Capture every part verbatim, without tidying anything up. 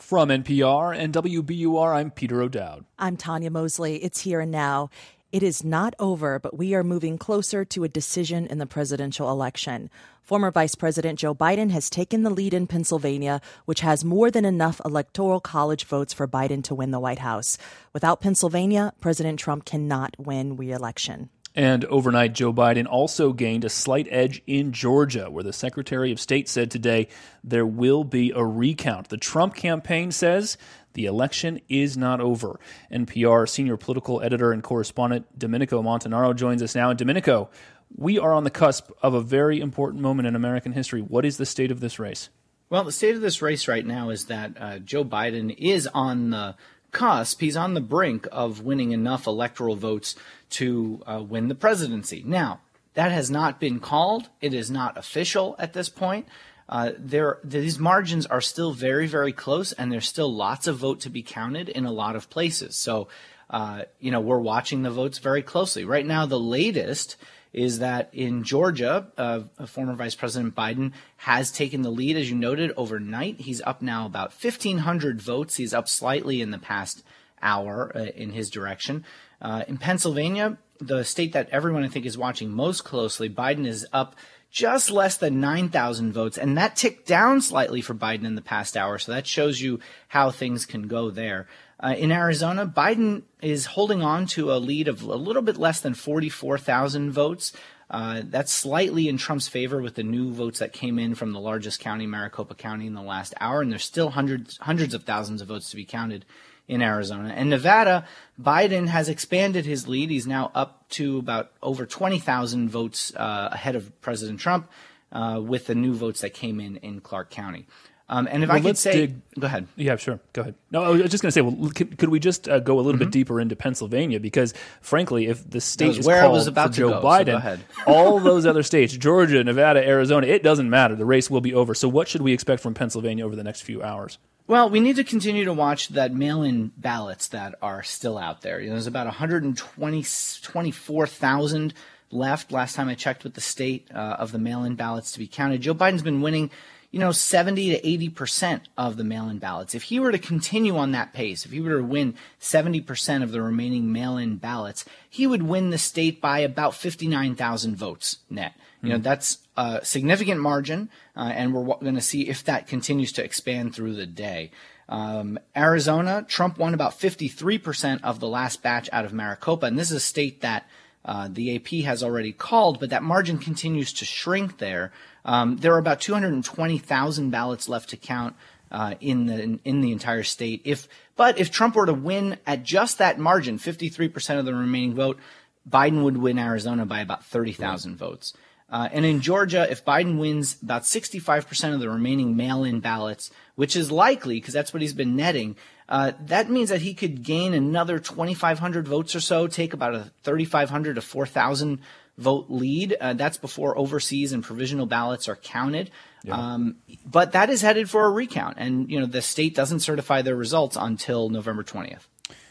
From N P R and W B U R, I'm Peter O'Dowd. I'm Tanya Mosley. It's here and now. It is not over, but we are moving closer to a decision in the presidential election. Former Vice President Joe Biden has taken the lead in Pennsylvania, which has more than enough electoral college votes for Biden to win the White House. Without Pennsylvania, President Trump cannot win re-election. And overnight, Joe Biden also gained a slight edge in Georgia, where the Secretary of State said today there will be a recount. The Trump campaign says the election is not over. N P R senior political editor and correspondent Domenico Montanaro joins us now. And Domenico, we are on the cusp of a very important moment in American history. What is the state of this race? Well, the state of this race right now is that uh, Joe Biden is on the cusp. He's on the brink of winning enough electoral votes to uh, win the presidency. Now, that has not been called. It is not official at this point. Uh, there, these margins are still very, very close, and there's still lots of vote to be counted in a lot of places. So, uh, you know, we're watching the votes very closely. Right now, the latest is that in Georgia, uh, former Vice President Biden has taken the lead, as you noted, overnight. He's up now about fifteen hundred votes. He's up slightly in the past hour uh, in his direction. Uh, in Pennsylvania, the state that everyone I think is watching most closely, Biden is up just less than nine thousand votes, and that ticked down slightly for Biden in the past hour, so that shows you how things can go there. Uh, in Arizona, Biden is holding on to a lead of a little bit less than forty-four thousand votes. Uh, that's slightly in Trump's favor with the new votes that came in from the largest county, Maricopa County, in the last hour, and there's still hundreds, hundreds of thousands of votes to be counted in Arizona. And Nevada, Biden has expanded his lead. He's now up to about over twenty thousand votes uh, ahead of President Trump uh, with the new votes that came in in Clark County. Um, and if well, I could say, dig. go ahead. Yeah, sure. Go ahead. No, I was just going to say, well, could, could we just uh, go a little mm-hmm. bit deeper into Pennsylvania? Because, frankly, if the state is where called I was about for to Joe go, Biden, so all those other states, Georgia, Nevada, Arizona, it doesn't matter. The race will be over. So what should we expect from Pennsylvania over the next few hours? Well, we need to continue to watch that mail-in ballots that are still out there. You know, there's about one hundred twenty, twenty-four thousand left last time I checked with the state uh, of the mail-in ballots to be counted. Joe Biden's been winning, you know, seventy to eighty percent of the mail-in ballots. If he were to continue on that pace, if he were to win seventy percent of the remaining mail-in ballots, he would win the state by about fifty-nine thousand votes net. You know, that's a significant margin, uh, and we're going to see if that continues to expand through the day. Um, Arizona, Trump won about fifty-three percent of the last batch out of Maricopa, and this is a state that uh, the A P has already called, but that margin continues to shrink there. Um, there are about two hundred twenty thousand ballots left to count uh, in the in, in the entire state. If but if Trump were to win at just that margin, fifty-three percent of the remaining vote, Biden would win Arizona by about thirty thousand votes. Uh, and in Georgia, if Biden wins about sixty-five percent of the remaining mail-in ballots, which is likely because that's what he's been netting, uh, that means that he could gain another twenty-five hundred votes or so, take about a thirty-five hundred to four thousand vote lead. Uh, that's before overseas and provisional ballots are counted. Yeah. Um, but that is headed for a recount. And, you know, the state doesn't certify their results until November twentieth.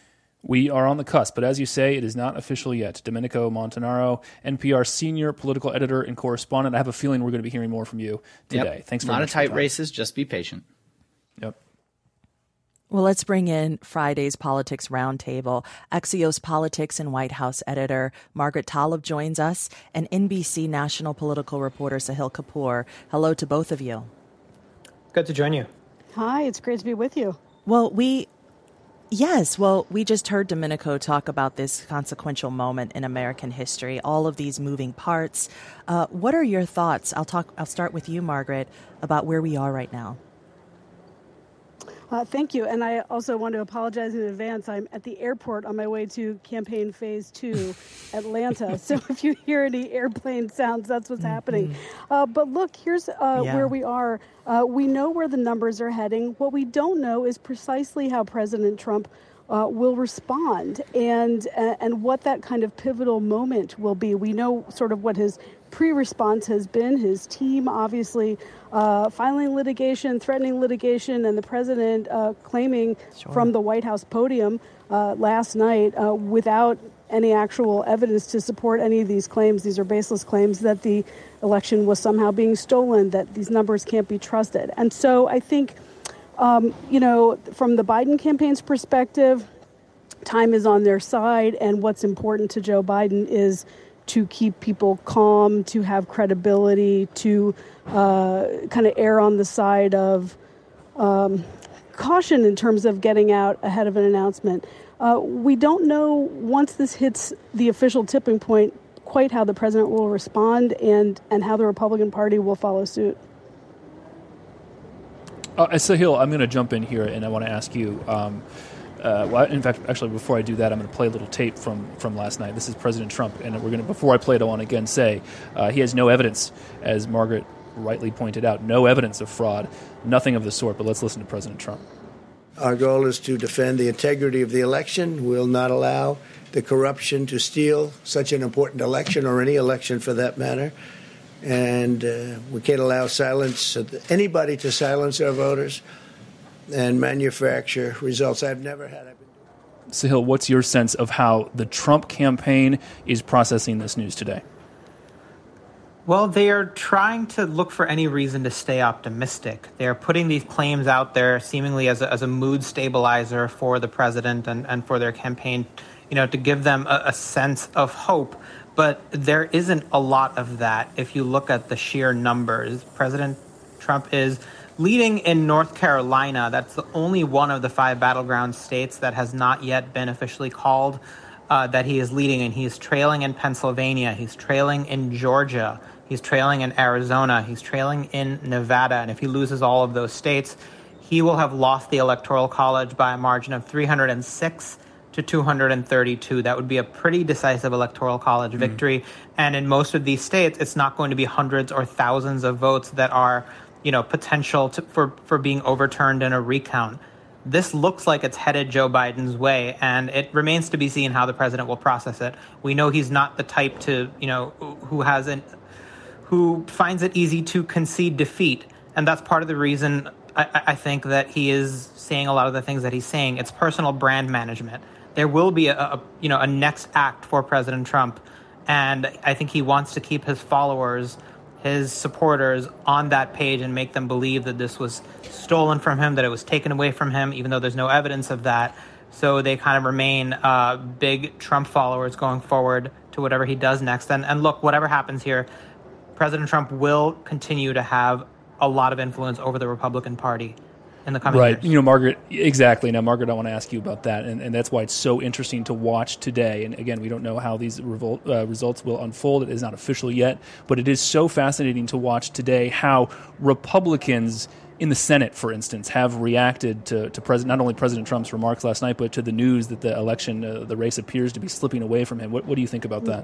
We are on the cusp, but as you say, it is not official yet. Domenico Montanaro, N P R senior political editor and correspondent. I have a feeling we're going to be hearing more from you today. Yep. Thanks for Not a tight races, just be patient. Yep. Well, let's bring in Friday's Politics Roundtable. Axios Politics and White House editor Margaret Tlaib joins us, and N B C national political reporter Sahil Kapoor. Hello to both of you. Good to join you. Hi, it's great to be with you. Well, we... Yes, well, we just heard Domenico talk about this consequential moment in American history, all of these moving parts. Uh, what are your thoughts? I'll talk. I'll start with you, Margaret, about where we are right now. Uh, thank you. And I also want to apologize in advance. I'm at the airport on my way to campaign phase two, Atlanta. So if you hear any airplane sounds, that's what's mm-hmm. happening. Uh, but look, here's uh, yeah. where we are. Uh, we know where the numbers are heading. What we don't know is precisely how President Trump uh, will respond and uh, and what that kind of pivotal moment will be. We know sort of what his pre-response has been. His team obviously uh, filing litigation, threatening litigation, and the president uh, claiming sure. from the White House podium uh, last night uh, without any actual evidence to support any of these claims. These are baseless claims that the election was somehow being stolen, that these numbers can't be trusted. And so I think um, you know, from the Biden campaign's perspective, time is on their side, and what's important to Joe Biden is to keep people calm, to have credibility, to uh, kind of err on the side of um, caution in terms of getting out ahead of an announcement. Uh, we don't know, once this hits the official tipping point, quite how the president will respond and, and how the Republican Party will follow suit. Uh, Sahil, I'm going to jump in here, and I want to ask you, um, uh, well, in fact, actually, before I do that, I'm going to play a little tape from, from last night. This is President Trump, and we're going to, before I play it, I want to again say uh, he has no evidence, as Margaret rightly pointed out, no evidence of fraud, nothing of the sort, but let's listen to President Trump. Our goal is to defend the integrity of the election. We'll not allow the corruption to steal such an important election, or any election for that matter. And uh, we can't allow silence, anybody to silence our voters and manufacture results. I've never had. I've been Sahil, what's your sense of how the Trump campaign is processing this news today? Well, they are trying to look for any reason to stay optimistic. They are putting these claims out there seemingly as a, as a mood stabilizer for the president and, and for their campaign, you know, to give them a, a sense of hope. But there isn't a lot of that if you look at the sheer numbers. President Trump is leading in North Carolina. That's the only one of the five battleground states that has not yet been officially called uh, that he is leading in. He's trailing in Pennsylvania. He's trailing in Georgia. He's trailing in Arizona. He's trailing in Nevada. And if he loses all of those states, he will have lost the Electoral College by a margin of three hundred six to two hundred thirty-two. That would be a pretty decisive Electoral College victory. Mm. And in most of these states, it's not going to be hundreds or thousands of votes that are, you know, potential to, for, for being overturned in a recount. This looks like it's headed Joe Biden's way, and it remains to be seen how the president will process it. We know he's not the type to, you know, who has an, who finds it easy to concede defeat. And that's part of the reason I, I think that he is saying a lot of the things that he's saying. It's personal brand management. There will be a, a you know a next act for President Trump, and I think he wants to keep his followers, his supporters, on that page and make them believe that this was stolen from him, that it was taken away from him, even though there's no evidence of that. So they kind of remain uh, big Trump followers going forward to whatever he does next. And, and look, whatever happens here, President Trump will continue to have a lot of influence over the Republican Party in the coming right. years. You know, Margaret, exactly. Now, Margaret, I want to ask you about that, and, and that's why it's so interesting to watch today. And again, we don't know how these revolt, uh, results will unfold. It is not official yet, but it is so fascinating to watch today how Republicans in the Senate, for instance, have reacted to, to President, not only President Trump's remarks last night, but to the news that the election, uh, the race appears to be slipping away from him. What, what do you think about that?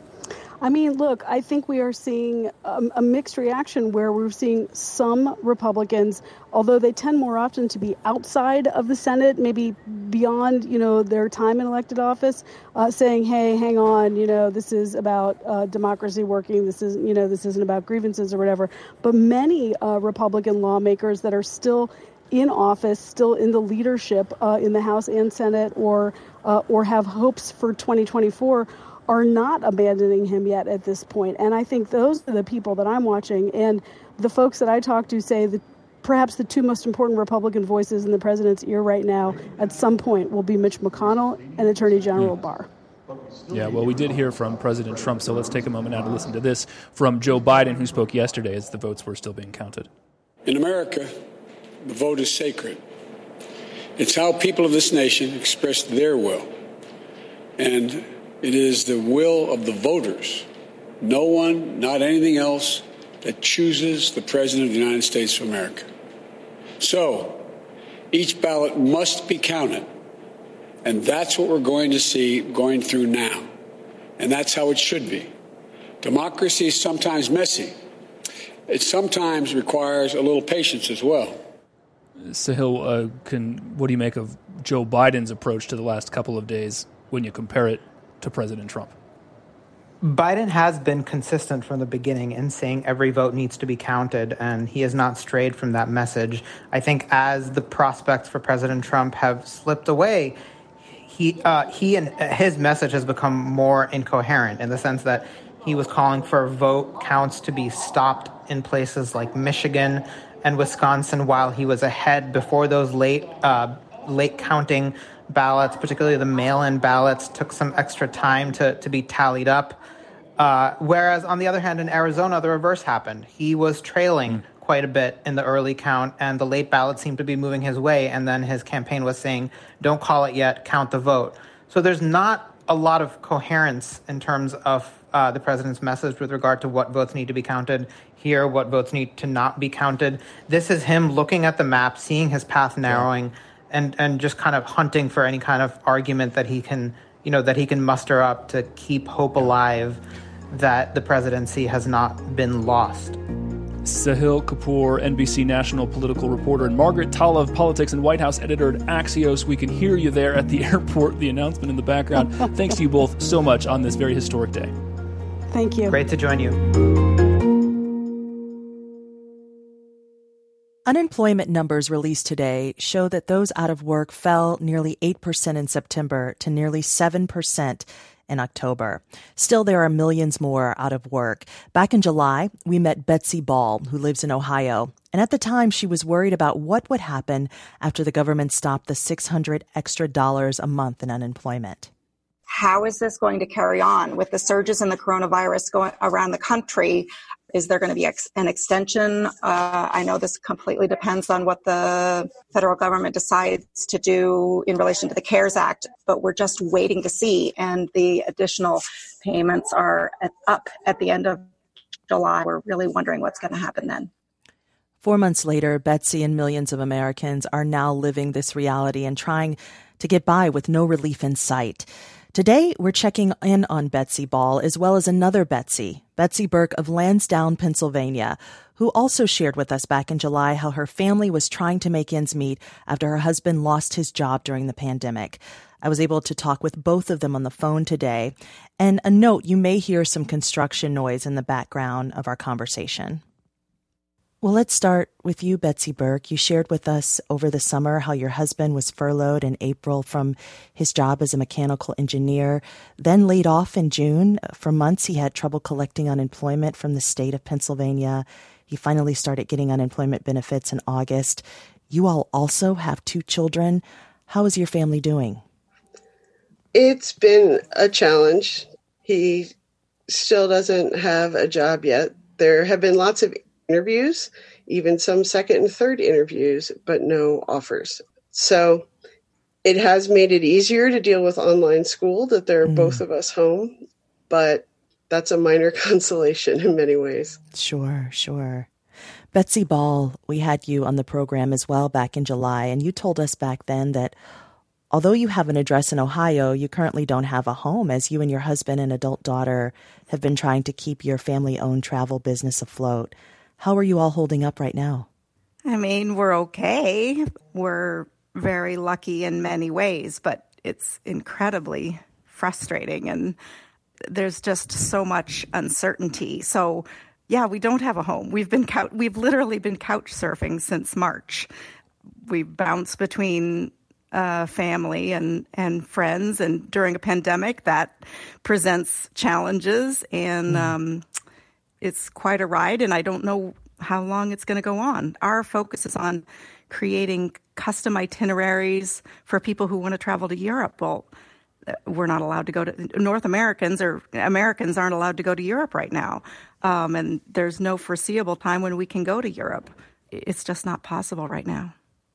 I mean, look, I think we are seeing a, a mixed reaction where we're seeing some Republicans, although they tend more often to be outside of the Senate, maybe beyond, you know, their time in elected office, uh, saying, hey, hang on, you know, this is about uh, democracy working. This is, you know, this isn't about grievances or whatever. But many uh, Republican lawmakers that are still in office, still in the leadership uh, in the House and Senate, or uh, or have hopes for twenty twenty-four, are not abandoning him yet at this point. And I think those are the people that I'm watching. And the folks that I talk to say that perhaps the two most important Republican voices in the president's ear right now at some point will be Mitch McConnell and Attorney General Barr. Yeah, well, we did hear from President Trump, so let's take a moment now to listen to this from Joe Biden, who spoke yesterday as the votes were still being counted. In America, the vote is sacred. It's how people of this nation express their will. And it is the will of the voters, no one, not anything else, that chooses the President of the United States of America. So each ballot must be counted, and that's what we're going to see going through now, and that's how it should be. Democracy is sometimes messy. It sometimes requires a little patience as well. Sahil, uh, can, what do you make of Joe Biden's approach to the last couple of days when you compare it to President Trump? Biden has been consistent from the beginning in saying every vote needs to be counted, and he has not strayed from that message. I think as the prospects for President Trump have slipped away, he uh, he and his message has become more incoherent in the sense that he was calling for vote counts to be stopped in places like Michigan, and Wisconsin while he was ahead before those late uh, late counting ballots, particularly the mail-in ballots, took some extra time to, to be tallied up. Uh, whereas, on the other hand, in Arizona, the reverse happened. He was trailing mm. quite a bit in the early count, and the late ballots seemed to be moving his way, and then his campaign was saying, don't call it yet, count the vote. So there's not a lot of coherence in terms of uh, the president's message with regard to what votes need to be counted here, what votes need to not be counted. This is him looking at the map, seeing his path narrowing, yeah. and, and just kind of hunting for any kind of argument that he can, you know, that he can muster up to keep hope alive that the presidency has not been lost. Sahil Kapoor, N B C national political reporter, and Margaret Talev, politics and White House editor at Axios. We can hear you there at the airport, the announcement in the background. Thanks to you both so much on this very historic day. Thank you. Great to join you. Unemployment numbers released today show that those out of work fell nearly eight percent in September to nearly seven percent in October. Still, there are millions more out of work. Back in July, we met Betsy Ball, who lives in Ohio. And at the time, she was worried about what would happen after the government stopped the six hundred extra dollars a month in unemployment. How is this going to carry on with the surges in the coronavirus going around the country? Is there going to be ex- an extension? Uh, I know this completely depends on what the federal government decides to do in relation to the CARES Act, but we're just waiting to see. And the additional payments are at, up at the end of July. We're really wondering what's going to happen then. Four months later, Betsy and millions of Americans are now living this reality and trying to get by with no relief in sight. Today, we're checking in on Betsy Ball, as well as another Betsy, Betsy Burke of Lansdowne, Pennsylvania, who also shared with us back in July how her family was trying to make ends meet after her husband lost his job during the pandemic. I was able to talk with both of them on the phone today. And a note, you may hear some construction noise in the background of our conversation. Well, let's start with you, Betsy Burke. You shared with us over the summer how your husband was furloughed in April from his job as a mechanical engineer, then laid off in June. For months, he had trouble collecting unemployment from the state of Pennsylvania. He finally started getting unemployment benefits in August. You all also have two children. How is your family doing? It's been a challenge. He still doesn't have a job yet. There have been lots of interviews, even some second and third interviews, but no offers. So it has made it easier to deal with online school that there are mm. both of us home, but that's a minor consolation in many ways. Sure, sure. Betsy Ball, we had you on the program as well back in July, and you told us back then that although you have an address in Ohio, you currently don't have a home, as you and your husband and adult daughter have been trying to keep your family-owned travel business afloat. How are you all holding up right now? I mean, we're okay. We're very lucky in many ways, but it's incredibly frustrating. And there's just so much uncertainty. So, yeah, we don't have a home. We've been couch- we've literally been couch surfing since March. We bounce between uh, family and, and friends. And during a pandemic, that presents challenges. And mm. um it's quite a ride, and I don't know how long it's going to go on. Our focus is on creating custom itineraries for people who want to travel to Europe. Well, we're not allowed to go to North Americans, or Americans aren't allowed to go to Europe right now. Um, and there's no foreseeable time when we can go to Europe. It's just not possible right now.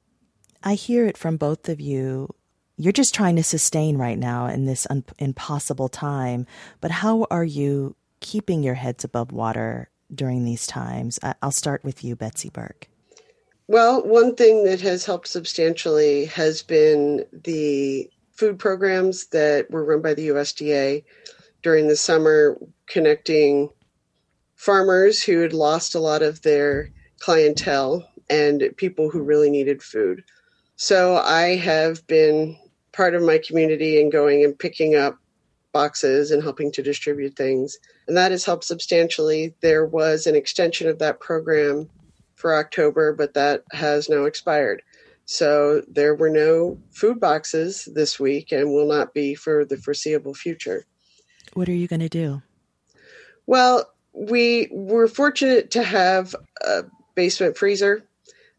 I hear it from both of you. You're just trying to sustain right now in this un- impossible time. But how are you keeping your heads above water during these times? I'll start with you, Betsy Burke. Well, one thing that has helped substantially has been the food programs that were run by the U S D A during the summer, connecting farmers who had lost a lot of their clientele and people who really needed food. So I have been part of my community and going and picking up boxes and helping to distribute things. And that has helped substantially. There was an extension of that program for October, but that has now expired. So there were no food boxes this week and will not be for the foreseeable future. What are you going to do? Well, we were fortunate to have a basement freezer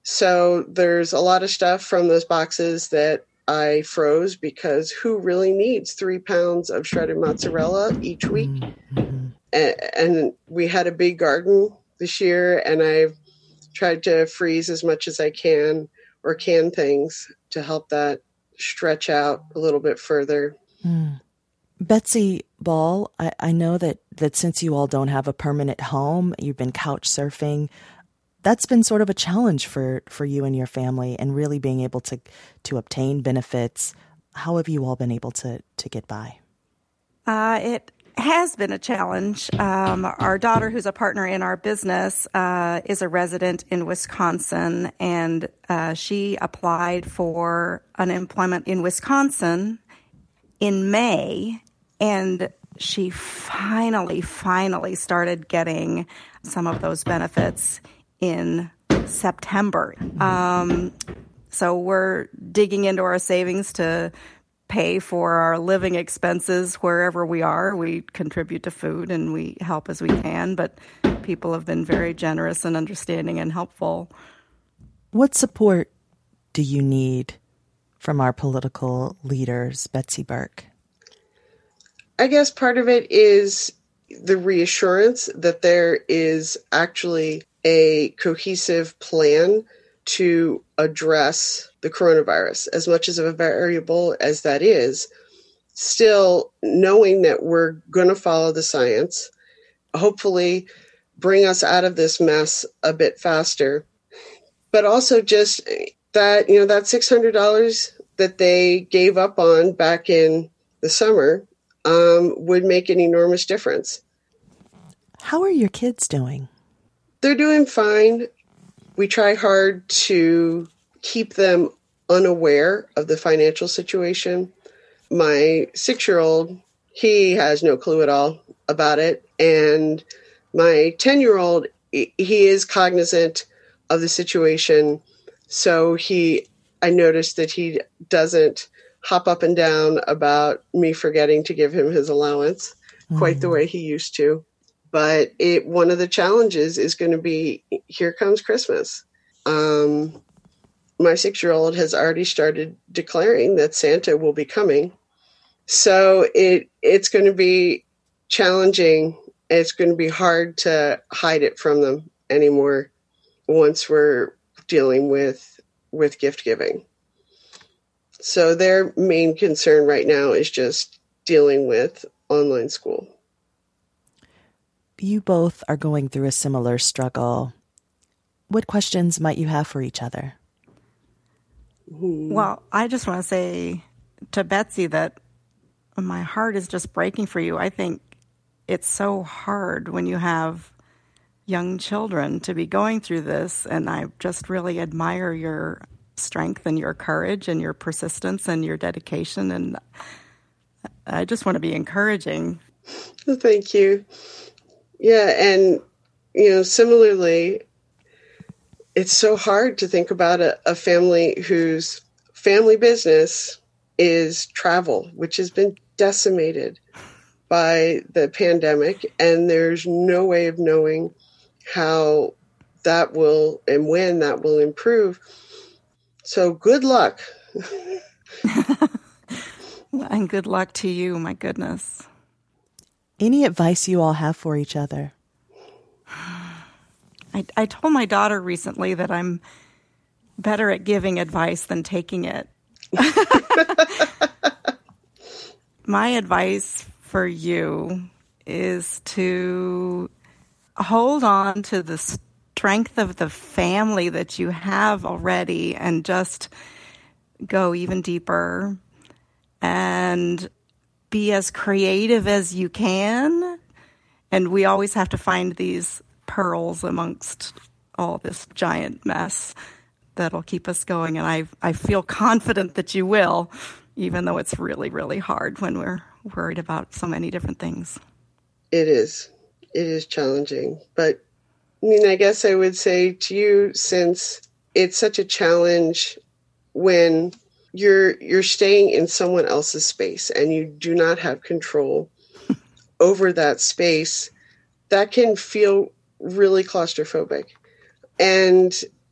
So there's a lot of stuff from those boxes that I froze because who really needs three pounds of shredded mozzarella each week? Mm-hmm. And, and we had a big garden this year, and I've tried to freeze as much as I can or can things to help that stretch out a little bit further. Mm. Betsy Ball, I, I know that, that since you all don't have a permanent home, you've been couch surfing. That's been sort of a challenge for, for you and your family, and really being able to to obtain benefits. How have you all been able to, to get by? Uh, it has been a challenge. Um, our daughter, who's a partner in our business, uh, is a resident in Wisconsin, and uh, she applied for unemployment in Wisconsin in May, and she finally, finally started getting some of those benefits in September. Um, so we're digging into our savings to pay for our living expenses wherever we are. We contribute to food and we help as we can, but people have been very generous and understanding and helpful. What support do you need from our political leaders, Betsy Burke? I guess part of it is the reassurance that there is actually a cohesive plan to address the coronavirus, as much as of a variable as that is. Still knowing that we're going to follow the science, hopefully bring us out of this mess a bit faster, but also just that, you know, that six hundred dollars that they gave up on back in the summer um, would make an enormous difference. How are your kids doing? They're doing fine. We try hard to keep them unaware of the financial situation. My six-year-old, he has no clue at all about it. And my ten-year-old, he is cognizant of the situation. So he, I noticed that he doesn't hop up and down about me forgetting to give him his allowance mm. quite the way he used to. But it, one of the challenges is going to be, here comes Christmas. Um, my six-year-old has already started declaring that Santa will be coming. So it it's going to be challenging. It's going to be hard to hide it from them anymore once we're dealing with, with gift giving. So their main concern right now is just dealing with online school. You both are going through a similar struggle. What questions might you have for each other? Well, I just want to say to Betsy that my heart is just breaking for you. I think it's so hard when you have young children to be going through this, and I just really admire your strength and your courage and your persistence and your dedication, and I just want to be encouraging. Thank you. Yeah, and, you know, similarly, it's so hard to think about a, a family whose family business is travel, which has been decimated by the pandemic, and there's no way of knowing how that will and when that will improve. So good luck. And good luck to you, my goodness. Any advice you all have for each other? I, I told my daughter recently that I'm better at giving advice than taking it. My advice for you is to hold on to the strength of the family that you have already and just go even deeper and be as creative as you can. And we always have to find these pearls amongst all this giant mess that'll keep us going. And I I feel confident that you will, even though it's really, really hard when we're worried about so many different things. It is. It is challenging. But I mean, I guess I would say to you, since it's such a challenge when you're you're staying in someone else's space and you do not have control over that space, that can feel really claustrophobic. And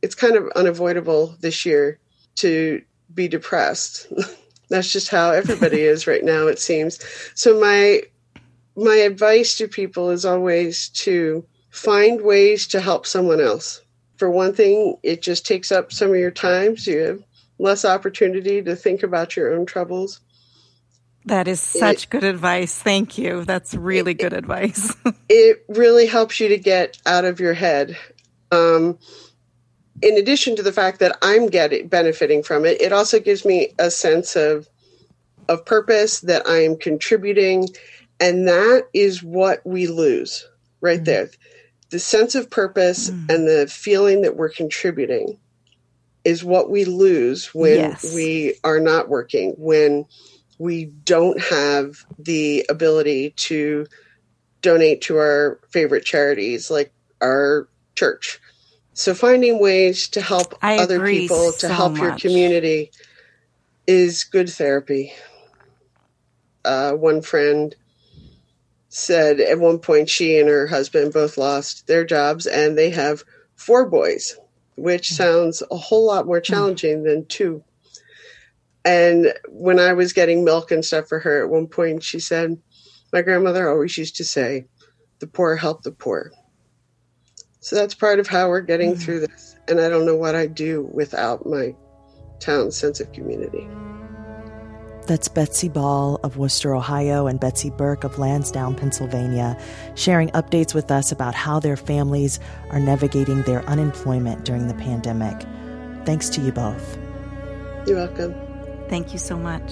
it's kind of unavoidable this year to be depressed. That's just how everybody is right now, it seems. So my my advice to people is always to find ways to help someone else. For one thing, it just takes up some of your time, so you have less opportunity to think about your own troubles. That is such it, good advice. Thank you. That's really it, good advice. It really helps you to get out of your head. Um, in addition to the fact that I'm getting benefiting from it, it also gives me a sense of of purpose, that I am contributing, and that is what we lose right mm. there. The sense of purpose mm. and the feeling that we're contributing is what we lose when yes. we are not working, when we don't have the ability to donate to our favorite charities like our church. So finding ways to help I other people, to so help much. your community is good therapy. Uh, one friend said at one point she and her husband both lost their jobs and they have four boys, which sounds a whole lot more challenging than two. And when I was getting milk and stuff for her, at one point she said, my grandmother always used to say, the poor help the poor. So that's part of how we're getting mm. through this. And I don't know what I'd do without my town's sense of community. That's Betsy Ball of Worcester, Ohio, and Betsy Burke of Lansdowne, Pennsylvania, sharing updates with us about how their families are navigating their unemployment during the pandemic. Thanks to you both. You're welcome. Thank you so much.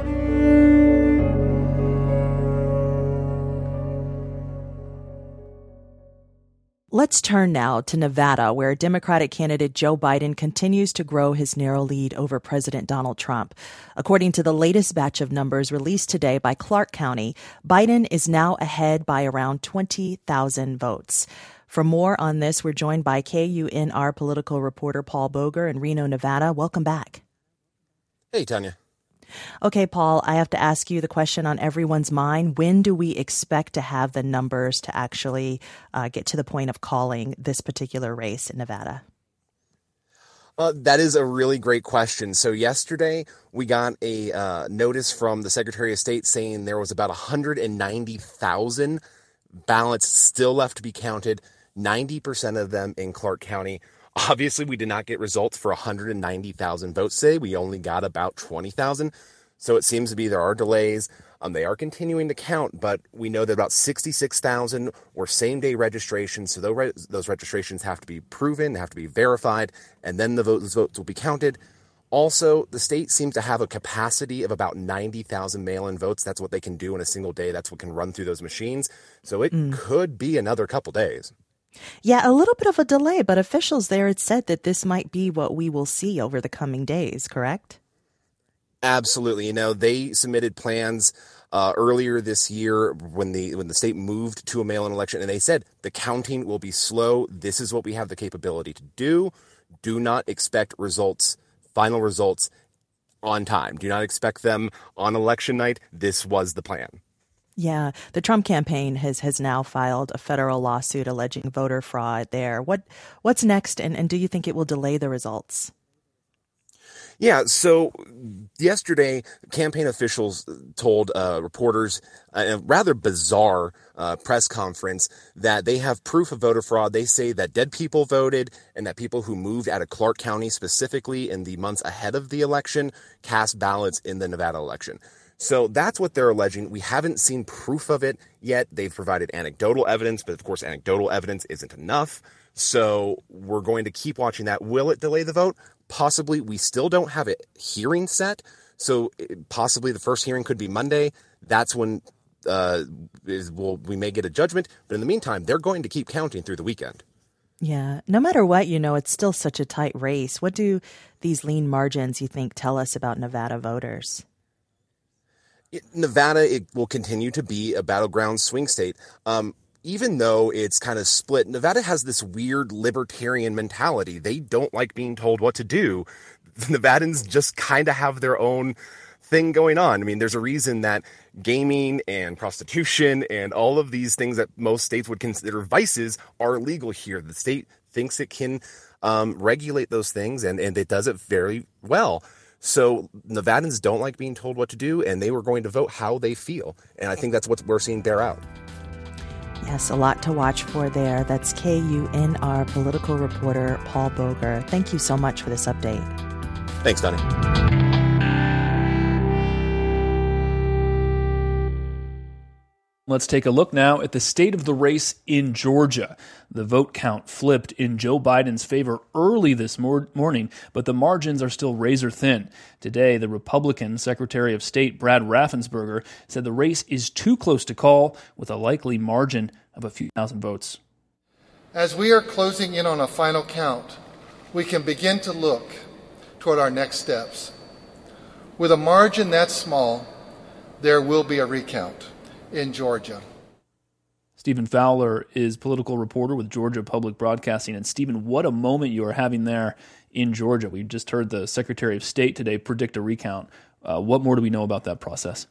Let's turn now to Nevada, where Democratic candidate Joe Biden continues to grow his narrow lead over President Donald Trump. According to the latest batch of numbers released today by Clark County, Biden is now ahead by around twenty thousand votes. For more on this, we're joined by K U N R political reporter Paul Boger in Reno, Nevada. Welcome back. Hey, Tanya. Okay, Paul, I have to ask you the question on everyone's mind. When do we expect to have the numbers to actually uh, get to the point of calling this particular race in Nevada? Uh, that is a really great question. So yesterday we got a uh, notice from the Secretary of State saying there was about one hundred ninety thousand ballots still left to be counted, ninety percent of them in Clark County. Obviously, we did not get results for one hundred ninety thousand votes today. We only got about twenty thousand. So it seems to be there are delays. Um, they are continuing to count, but we know that about sixty-six thousand were same-day registrations. So those, re- those registrations have to be proven, have to be verified, and then the votes, votes will be counted. Also, the state seems to have a capacity of about ninety thousand mail-in votes. That's what they can do in a single day. That's what can run through those machines. So it mm. could be another couple days. Yeah, a little bit of a delay, but officials there had said that this might be what we will see over the coming days, correct? Absolutely. You know, they submitted plans uh, earlier this year when the when the state moved to a mail-in election, and they said the counting will be slow. This is what we have the capability to do. Do not expect results, final results, on time. Do not expect them on election night. This was the plan. Yeah, the Trump campaign has, has now filed a federal lawsuit alleging voter fraud there. What what's next, and, and do you think it will delay the results? Yeah, so yesterday, campaign officials told uh, reporters a rather bizarre uh, press conference that they have proof of voter fraud. They say that dead people voted and that people who moved out of Clark County specifically in the months ahead of the election cast ballots in the Nevada election. So that's what they're alleging. We haven't seen proof of it yet. They've provided anecdotal evidence, but of course, anecdotal evidence isn't enough. So we're going to keep watching that. Will it delay the vote? Possibly. We still don't have a hearing set. So possibly the first hearing could be Monday. That's when uh, is, we'll, we may get a judgment. But in the meantime, they're going to keep counting through the weekend. Yeah. No matter what, you know, it's still such a tight race. What do these lean margins, you think, tell us about Nevada voters? Nevada, it will continue to be a battleground swing state. Um, even though it's kind of split, Nevada has this weird libertarian mentality. They don't like being told what to do. The Nevadans just kind of have their own thing going on. I mean, there's a reason that gaming and prostitution and all of these things that most states would consider vices are illegal here. The state thinks it can um, regulate those things, and, and it does it very well. So Nevadans don't like being told what to do, and they were going to vote how they feel. And I think that's what we're seeing bear out. Yes, a lot to watch for there. That's K U N R political reporter Paul Boger. Thank you so much for this update. Thanks, Donnie. Let's take a look now at the state of the race in Georgia. The vote count flipped in Joe Biden's favor early this mor- morning, but the margins are still razor thin. Today, the Republican Secretary of State Brad Raffensperger said the race is too close to call, with a likely margin of a few thousand votes. As we are closing in on a final count, we can begin to look toward our next steps. With a margin that small, there will be a recount in Georgia. Stephen Fowler is political reporter with Georgia Public Broadcasting. And Stephen, what a moment you are having there in Georgia. We just heard the Secretary of State today predict a recount. Uh, what more do we know about that process?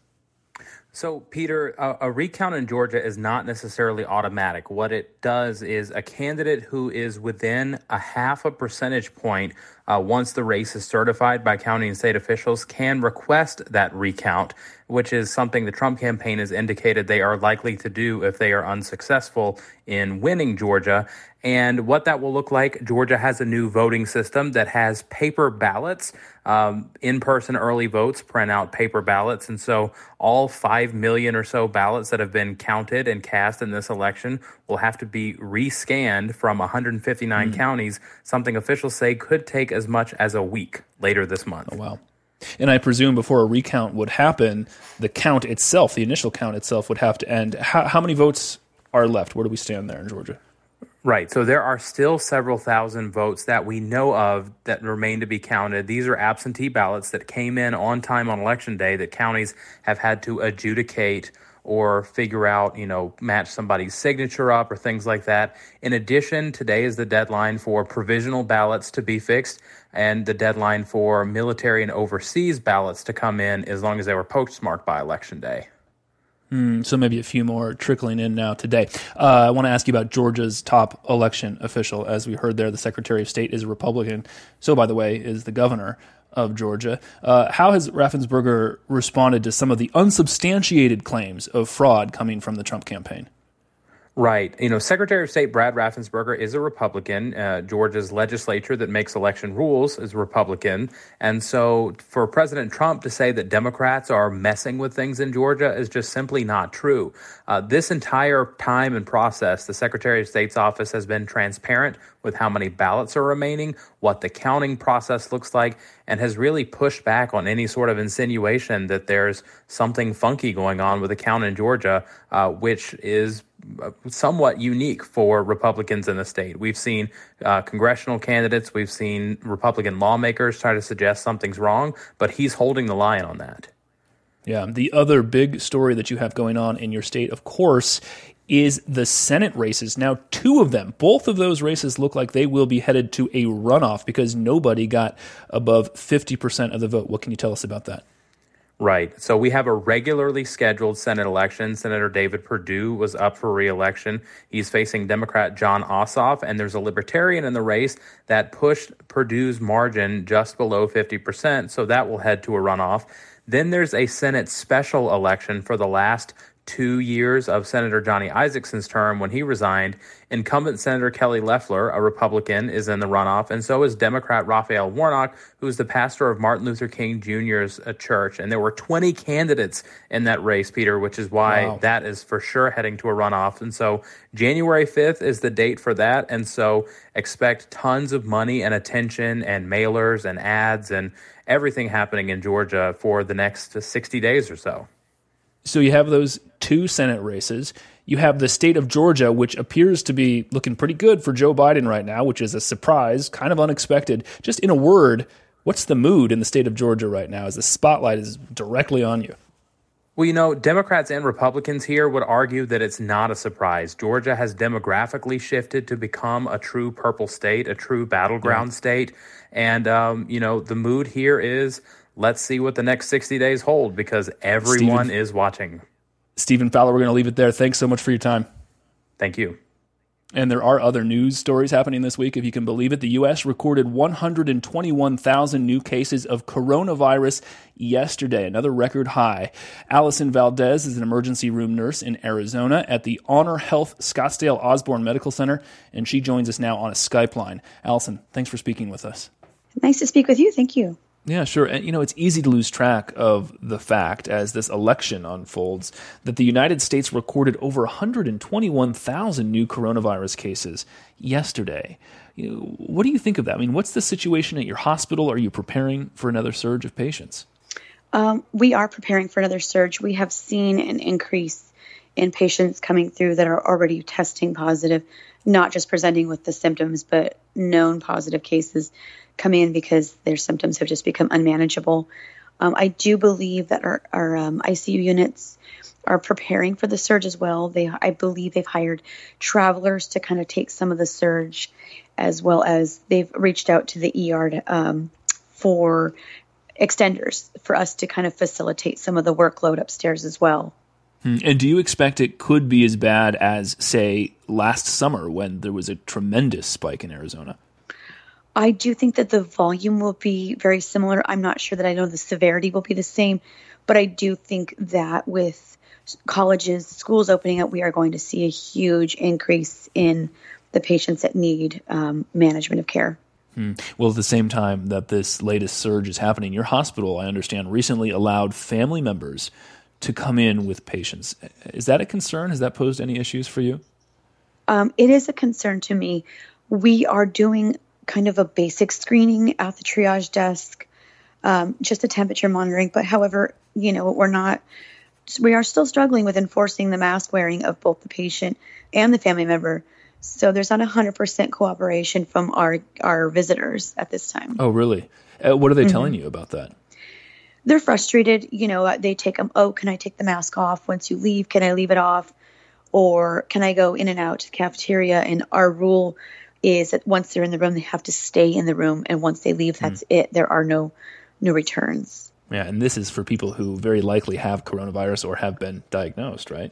So, Peter, a, a recount in Georgia is not necessarily automatic. What it does is a candidate who is within a half a percentage point uh, once the race is certified by county and state officials can request that recount, which is something the Trump campaign has indicated they are likely to do if they are unsuccessful in winning Georgia. And what that will look like, Georgia has a new voting system that has paper ballots. Um, in-person early votes print out paper ballots. And so all five million or so ballots that have been counted and cast in this election will have to be rescanned from one hundred fifty-nine mm. counties, something officials say could take as much as a week later this month. Oh, wow. And I presume before a recount would happen, the count itself, the initial count itself, would have to end. How, how many votes are left? Where do we stand there in Georgia? Right. So there are still several thousand votes that we know of that remain to be counted. These are absentee ballots that came in on time on Election Day that counties have had to adjudicate or figure out, you know, match somebody's signature up or things like that. In addition, today is the deadline for provisional ballots to be fixed and the deadline for military and overseas ballots to come in as long as they were postmarked by Election Day. Mm, so maybe a few more trickling in now today. Uh, I want to ask you about Georgia's top election official. As we heard there, the Secretary of State is a Republican. So, by the way, is the governor of Georgia. Uh, how has Raffensperger responded to some of the unsubstantiated claims of fraud coming from the Trump campaign? Right. You know, Secretary of State Brad Raffensperger is a Republican. Uh, Georgia's legislature that makes election rules is Republican. And so for President Trump to say that Democrats are messing with things in Georgia is just simply not true. Uh, this entire time and process, the Secretary of State's office has been transparent with how many ballots are remaining, what the counting process looks like, and has really pushed back on any sort of insinuation that there's something funky going on with the count in Georgia, uh, which is somewhat unique for Republicans in the state. We've seen uh, congressional candidates, we've seen Republican lawmakers try to suggest something's wrong, but he's holding the line on that. Yeah, the other big story that you have going on in your state, of course, is the Senate races. Now, two of them, both of those races look like they will be headed to a runoff because nobody got above fifty percent of the vote. What can you tell us about that? Right. So we have a regularly scheduled Senate election. Senator David Perdue was up for re-election. He's facing Democrat Jon Ossoff, and there's a Libertarian in the race that pushed Perdue's margin just below fifty percent, so that will head to a runoff. Then there's a Senate special election for the last two years of Senator Johnny Isakson's term when he resigned. Incumbent Senator Kelly Loeffler, a Republican, is in the runoff, and so is Democrat Raphael Warnock, who's the pastor of Martin Luther King Junior's uh, church. And there were twenty candidates in that race, Peter, which is why wow. that is for sure heading to a runoff. And so January fifth is the date for that, and so expect tons of money and attention and mailers and ads and everything happening in Georgia for the next sixty days or so. So you have those two Senate races. You have the state of Georgia, which appears to be looking pretty good for Joe Biden right now, which is a surprise, kind of unexpected. Just in a word, what's the mood in the state of Georgia right now as the spotlight is directly on you? Well, you know, Democrats and Republicans here would argue that it's not a surprise. Georgia has demographically shifted to become a true purple state, a true battleground yeah. state. And, um, you know, the mood here is let's see what the next sixty days hold because everyone Stephen, is watching. Stephen Fowler, we're going to leave it there. Thanks so much for your time. Thank you. And there are other news stories happening this week, if you can believe it. The U S recorded one hundred twenty-one thousand new cases of coronavirus yesterday, another record high. Allison Valdez is an emergency room nurse in Arizona at the Honor Health Scottsdale Osborne Medical Center, and she joins us now on a Skype line. Allison, thanks for speaking with us. Nice to speak with you. Thank you. Yeah, sure. And, you know, it's easy to lose track of the fact as this election unfolds that the United States recorded over one hundred twenty-one thousand new coronavirus cases yesterday. You know, what do you think of that? I mean, what's the situation at your hospital? Are you preparing for another surge of patients? Um, we are preparing for another surge. We have seen an increase in patients coming through that are already testing positive, not just presenting with the symptoms, but known positive cases come in because their symptoms have just become unmanageable. Um, I do believe that our, our um, I C U units are preparing for the surge as well. They, I believe they've hired travelers to kind of take some of the surge, as well as they've reached out to the E R to, um, for extenders for us to kind of facilitate some of the workload upstairs as well. And do you expect it could be as bad as, say, last summer when there was a tremendous spike in Arizona? I do think that the volume will be very similar. I'm not sure that I know the severity will be the same, but I do think that with colleges, schools opening up, we are going to see a huge increase in the patients that need um, management of care. Hmm. Well, at the same time that this latest surge is happening, your hospital, I understand, recently allowed family members to come in with patients. Is that a concern? Has that posed any issues for you? Um, it is a concern to me. We are doing kind of a basic screening at the triage desk, um, just a temperature monitoring. But however, you know, we're not, we are still struggling with enforcing the mask wearing of both the patient and the family member. So there's not one hundred percent cooperation from our, our visitors at this time. Oh, really? Uh, what are they Mm-hmm. telling you about that? They're frustrated. You know, they take them, oh, can I take the mask off once you leave? Can I leave it off? Or can I go in and out to the cafeteria? And our rule is that once they're in the room, they have to stay in the room. And once they leave, that's mm. it. There are no no returns. Yeah, and this is for people who very likely have coronavirus or have been diagnosed, right?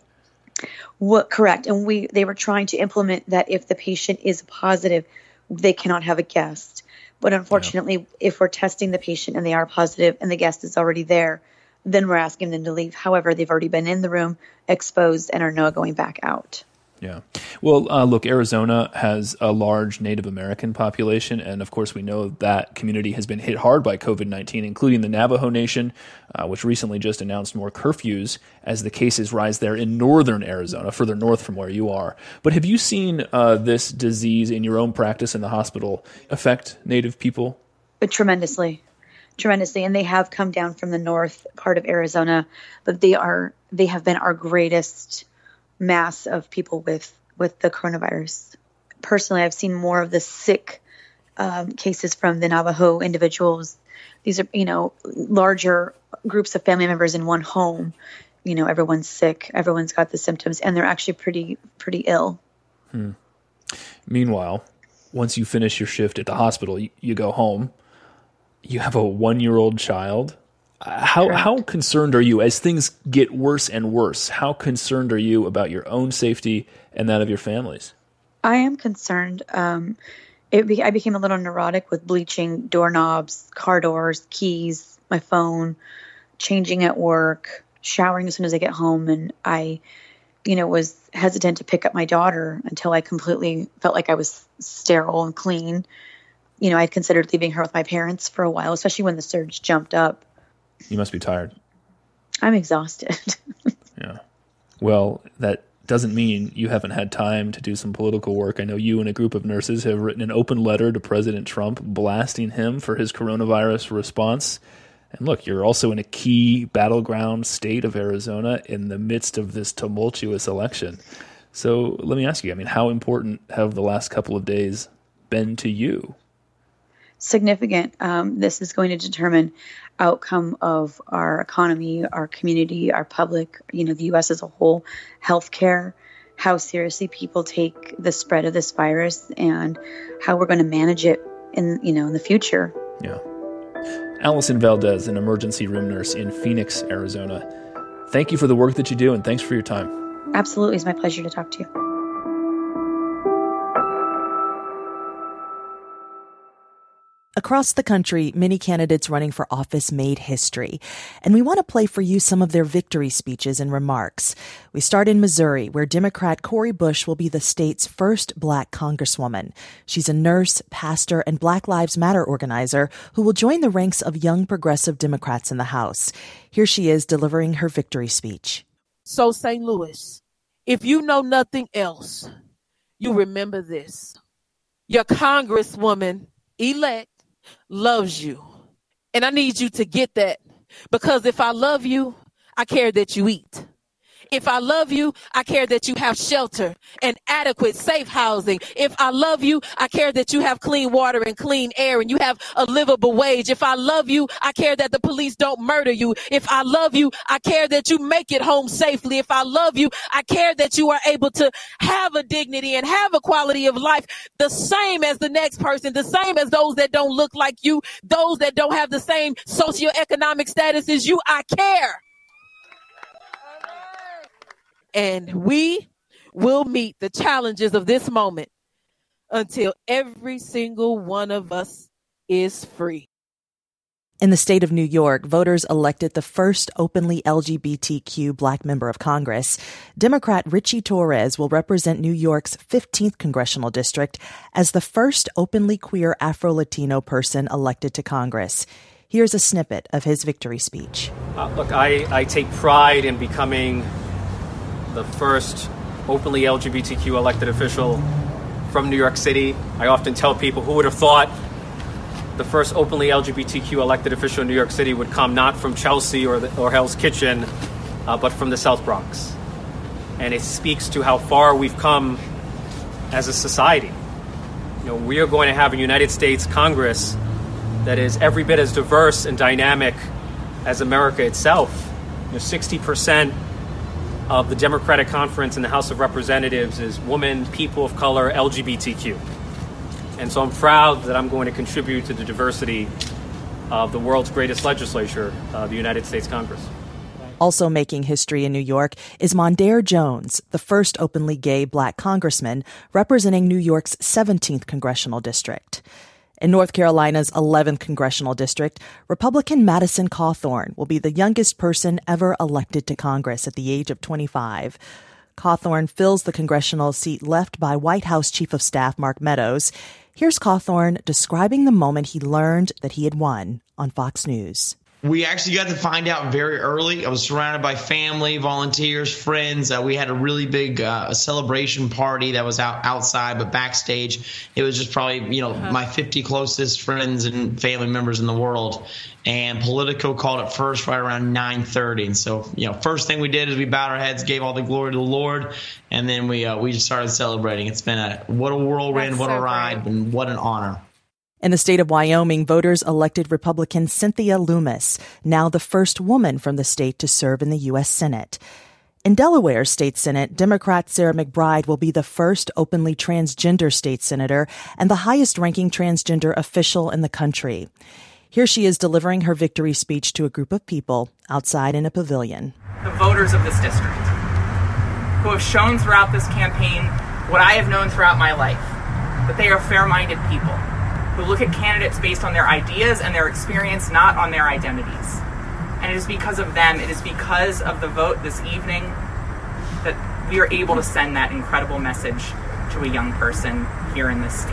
What correct. And we they were trying to implement that if the patient is positive, they cannot have a guest. But unfortunately, yeah. if we're testing the patient and they are positive and the guest is already there, then we're asking them to leave. However, they've already been in the room, exposed, and are now going back out. Yeah. Well, uh, look, Arizona has a large Native American population, and of course we know that community has been hit hard by COVID nineteen, including the Navajo Nation, uh, which recently just announced more curfews as the cases rise there in northern Arizona, further north from where you are. But have you seen uh, this disease in your own practice in the hospital affect Native people? But tremendously. Tremendously, and they have come down from the north part of Arizona, but they are they have been our greatest mass of people with with the coronavirus. Personally, I've seen more of the sick um, cases from the Navajo individuals. These are, you know, larger groups of family members in one home. You know, everyone's sick, everyone's got the symptoms, and they're actually pretty pretty ill. Hmm. Meanwhile, once you finish your shift at the hospital, you, you go home. You have a one-year-old child. Uh, how Correct. How concerned are you as things get worse and worse? How concerned are you about your own safety and that of your families? I am concerned. Um, it be, I became a little neurotic with bleaching doorknobs, car doors, keys, my phone, changing at work, showering as soon as I get home, and I, you know, was hesitant to pick up my daughter until I completely felt like I was sterile and clean. You know, I'd considered leaving her with my parents for a while, especially when the surge jumped up. You must be tired. I'm exhausted. Yeah. Well, that doesn't mean you haven't had time to do some political work. I know you and a group of nurses have written an open letter to President Trump blasting him for his coronavirus response. And look, you're also in a key battleground state of Arizona in the midst of this tumultuous election. So let me ask you, I mean, how important have the last couple of days been to you? Significant. Um, this is going to determine outcome of our economy, our community, our public, you know, the U S as a whole, healthcare, how seriously people take the spread of this virus, and how we're going to manage it in, you know, in the future. Yeah. Allison Valdez, an emergency room nurse in Phoenix, Arizona. Thank you for the work that you do, and thanks for your time. Absolutely. It's my pleasure to talk to you. Across the country, many candidates running for office made history, and we want to play for you some of their victory speeches and remarks. We start in Missouri, where Democrat Cori Bush will be the state's first black congresswoman. She's a nurse, pastor, and Black Lives Matter organizer who will join the ranks of young progressive Democrats in the House. Here she is delivering her victory speech. So, Saint Louis, if you know nothing else, you remember this. Your congresswoman elect loves you. And I need you to get that, because if I love you, I care that you eat. If I love you, I care that you have shelter and adequate safe housing. If I love you, I care that you have clean water and clean air and you have a livable wage. If I love you, I care that the police don't murder you. If I love you, I care that you make it home safely. If I love you, I care that you are able to have a dignity and have a quality of life the same as the next person, the same as those that don't look like you, those that don't have the same socioeconomic status as you. I care. And we will meet the challenges of this moment until every single one of us is free. In the state of New York, voters elected the first openly L G B T Q black member of Congress. Democrat Richie Torres will represent New York's fifteenth congressional district as the first openly queer Afro-Latino person elected to Congress. Here's a snippet of his victory speech. Uh, look, I, I take pride in becoming the first openly L G B T Q elected official from New York City. I often tell people, who would have thought the first openly L G B T Q elected official in New York City would come not from Chelsea or, the, or Hell's Kitchen, uh, but from the South Bronx. And it speaks to how far we've come as a society. You know, we are going to have a United States Congress that is every bit as diverse and dynamic as America itself. You know, sixty percent of the Democratic Conference in the House of Representatives is women, people of color, L G B T Q. And so I'm proud that I'm going to contribute to the diversity of the world's greatest legislature, uh, the United States Congress. Also making history in New York is Mondaire Jones, the first openly gay black congressman representing New York's seventeenth congressional district. In North Carolina's eleventh congressional district, Republican Madison Cawthorn will be the youngest person ever elected to Congress at the age of twenty-five. Cawthorn fills the congressional seat left by White House Chief of Staff Mark Meadows. Here's Cawthorn describing the moment he learned that he had won on Fox News. We actually got to find out very early. I was surrounded by family, volunteers, friends. Uh, we had a really big uh, celebration party that was out outside, but backstage, it was just probably, you know, uh-huh. my fifty closest friends and family members in the world. And Politico called it first right around nine thirty. And so, you know, first thing we did is we bowed our heads, gave all the glory to the Lord, and then we uh, we just started celebrating. It's been a what a whirlwind, That's what so a ride, great. And what an honor. In the state of Wyoming, voters elected Republican Cynthia Loomis, now the first woman from the state to serve in the U S Senate. In Delaware's state Senate, Democrat Sarah McBride will be the first openly transgender state senator and the highest-ranking transgender official in the country. Here she is delivering her victory speech to a group of people outside in a pavilion. The voters of this district, who have shown throughout this campaign what I have known throughout my life, that they are fair-minded people, who look at candidates based on their ideas and their experience, not on their identities. And it is because of them, it is because of the vote this evening that we are able to send that incredible message to a young person here in this state.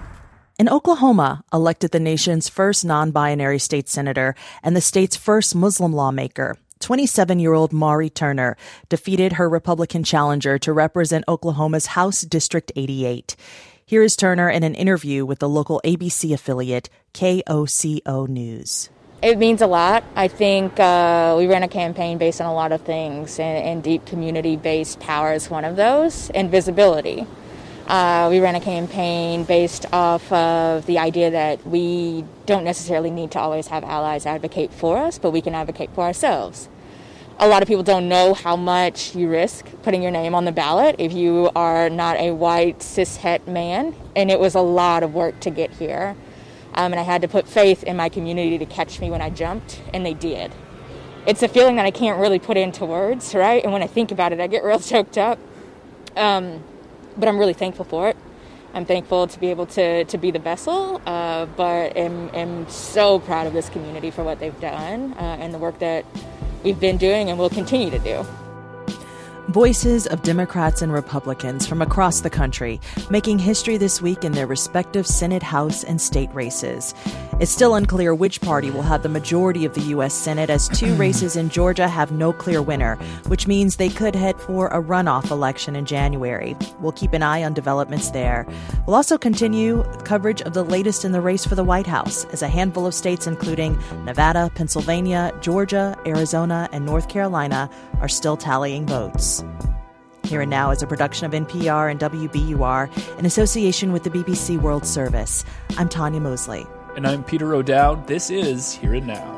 In Oklahoma, elected the nation's first non-binary state senator and the state's first Muslim lawmaker, twenty-seven-year-old Maury Turner defeated her Republican challenger to represent Oklahoma's House District eighty-eight. Here is Turner in an interview with the local A B C affiliate, K O C O News. It means a lot. I think uh, we ran a campaign based on a lot of things, and, and deep community-based power is one of those, and visibility. Uh, we ran a campaign based off of the idea that we don't necessarily need to always have allies advocate for us, but we can advocate for ourselves. A lot of people don't know how much you risk putting your name on the ballot if you are not a white cishet man, and it was a lot of work to get here. Um, and I had to put faith in my community to catch me when I jumped, and they did. It's a feeling that I can't really put into words, right? And when I think about it, I get real choked up. Um, but I'm really thankful for it. I'm thankful to be able to, to be the vessel, uh, but am, am so proud of this community for what they've done uh, and the work that we've been doing and will continue to do. Voices of Democrats and Republicans from across the country making history this week in their respective Senate, House, and state races. It's still unclear which party will have the majority of the U S Senate, as two races in Georgia have no clear winner, which means they could head for a runoff election in January. We'll keep an eye on developments there. We'll also continue coverage of the latest in the race for the White House, as a handful of states, including Nevada, Pennsylvania, Georgia, Arizona, and North Carolina, are still tallying votes. Here and Now is a production of N P R and W B U R in association with the B B C World Service. I'm Tanya Mosley. And I'm Peter O'Dowd. This is Here and Now.